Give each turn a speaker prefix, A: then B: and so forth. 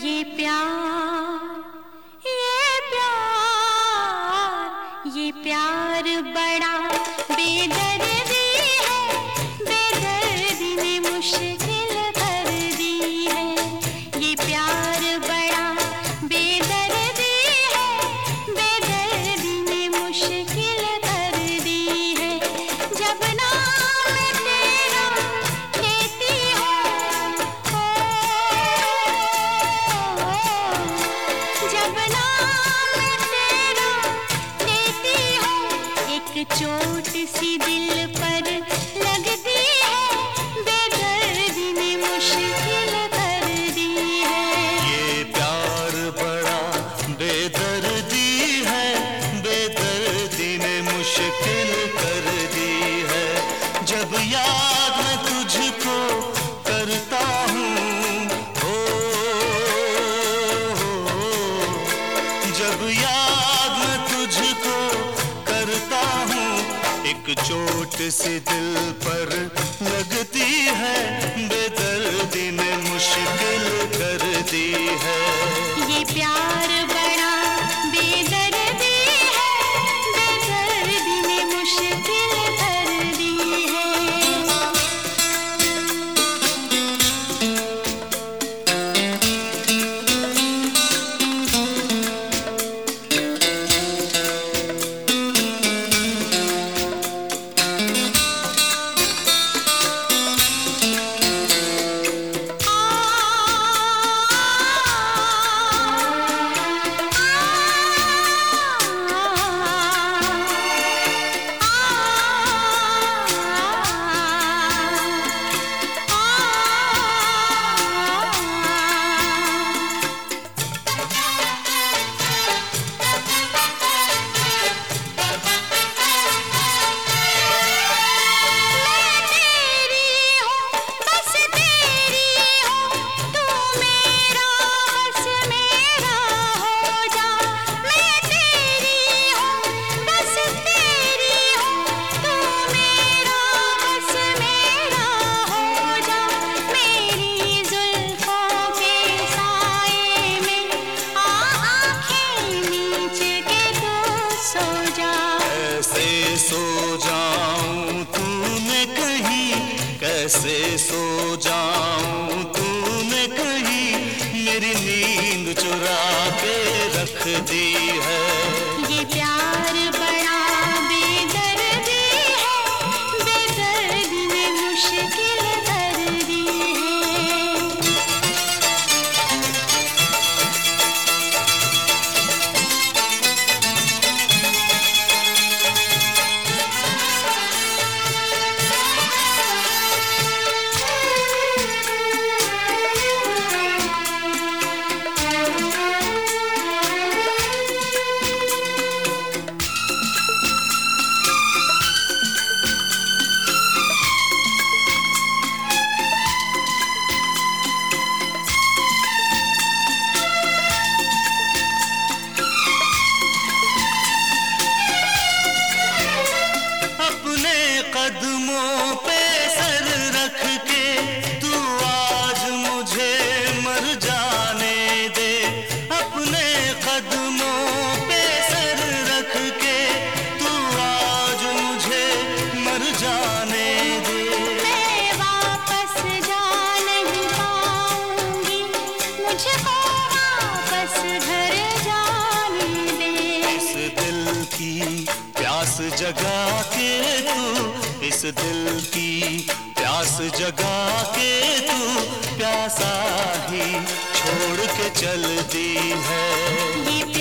A: ये प्यार, ये प्यार, ये प्यार बड़ा बेदर्दी है, बेदर्दी ने मुश्किल कर दी है। ये प्यार बड़ा बेदर्दी है, बेदर्दी ने मुश्किल कर दी है। जब नाम तेरा लेती जब नाम तेरा लेती हो, एक चोट सी दिल पर लगती है, बेदर्दी ने मुश्किल कर दी है।
B: ये प्यार बड़ा बेदर्दी है, बेदर्दी ने मुश्किल कर दी है। जब याद मैं तुझको करता हूँ, जब याद मैं तुझको करता हूँ, एक चोट सी दिल पर लगती है, बेदर्दी ने मुश्किल कर दी है।
A: ये प्यार बड़ा बेदर्दी है, बेदर्दी ने मुश्किल कर दी है।
B: सो जाऊं तूने कहीं, कैसे सो जाऊं तूने कहीं, मेरी नींद चुरा के रख दी है।
A: ये प्यार बड़ा बेदर्दी है, बेदर्दी ने मुश्किल कर दी है।
B: कदमों पे सर रख के तू आज मुझे मर जाने दे, अपने कदमों पे सर रख के तू आज मुझे मर जाने दे।
A: मैं वापस जा नहीं पाऊंगी, मुझको वापस घर जाने दे।
B: इस दिल की प्यास जगा के तू, इस दिल की प्यास जगा के तू, प्यासा ही छोड़ के चलती है।